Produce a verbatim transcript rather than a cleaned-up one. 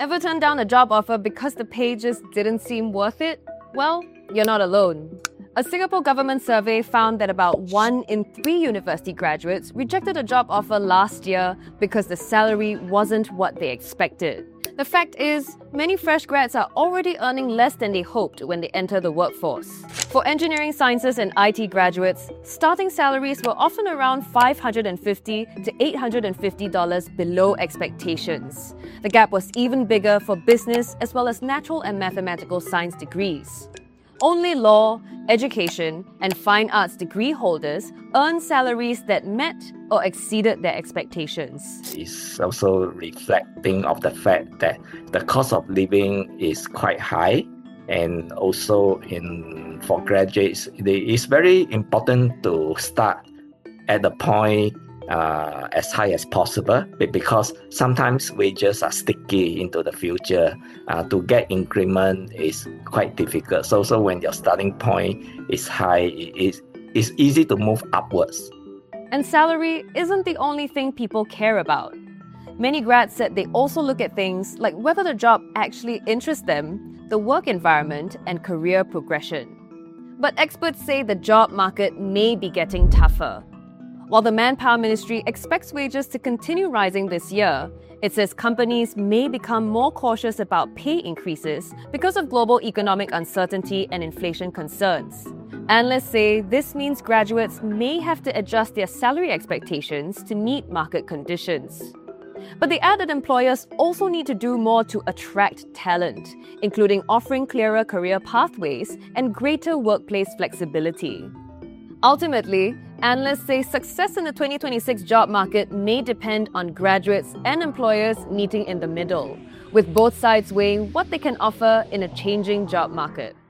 Ever turned down a job offer because the pay just didn't seem worth it? Well, you're not alone. A Singapore government survey found that about one in three university graduates rejected a job offer last year because the salary wasn't what they expected. The fact is, many fresh grads are already earning less than they hoped when they enter the workforce. For engineering sciences and I T graduates, starting salaries were often around five hundred fifty to eight hundred fifty dollars below expectations. The gap was even bigger for business as well as natural and mathematical science degrees. Only law, education, and fine arts degree holders earn salaries that met or exceeded their expectations. It's also reflecting of the fact that the cost of living is quite high, and also in for graduates, it is very important to start at the point Uh, as high as possible, because sometimes wages are sticky into the future. Uh, to get increment is quite difficult. So, so when your starting point is high, it is it's easy to move upwards. And salary isn't the only thing people care about. Many grads said they also look at things like whether the job actually interests them, the work environment, and career progression. But experts say the job market may be getting tougher. While the Manpower Ministry expects wages to continue rising this year, it says companies may become more cautious about pay increases because of global economic uncertainty and inflation concerns. Analysts say this means graduates may have to adjust their salary expectations to meet market conditions. But they add that employers also need to do more to attract talent, including offering clearer career pathways and greater workplace flexibility. Ultimately, analysts say success in the twenty twenty-six job market may depend on graduates and employers meeting in the middle, with both sides weighing what they can offer in a changing job market.